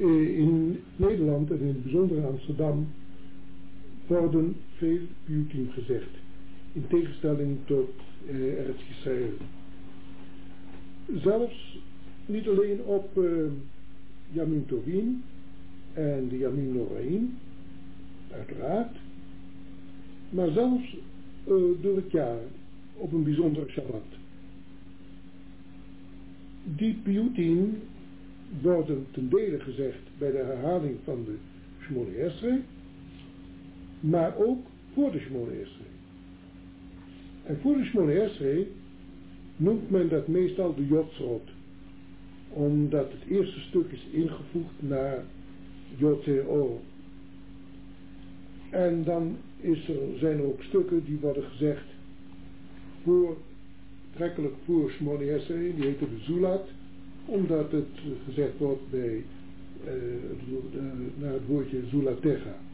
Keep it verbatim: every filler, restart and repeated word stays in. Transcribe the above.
in Nederland en in het bijzonder in Amsterdam worden veel piyutim gezegd. In tegenstelling tot uh, Eretz Yisrael. Zelfs niet alleen op uh, Yamim Tovim en de Yamim Noraim, uiteraard, maar zelfs uh, door het jaar op een bijzondere Shabbat. Die piyutim worden ten dele gezegd bij de herhaling van de Shmona Esrei, maar ook voor de Shmona Esrei. En voor de Shmona Esrei noemt men dat meestal de Yotzrot, omdat het eerste stuk is ingevoegd naar Yotzeo. En dan is er, zijn er ook stukken die worden gezegd voor, trekkelijk voor Shmona Esrei, die heten de Zulat, omdat het gezegd wordt bij, uh, naar het woordje Zulatecha.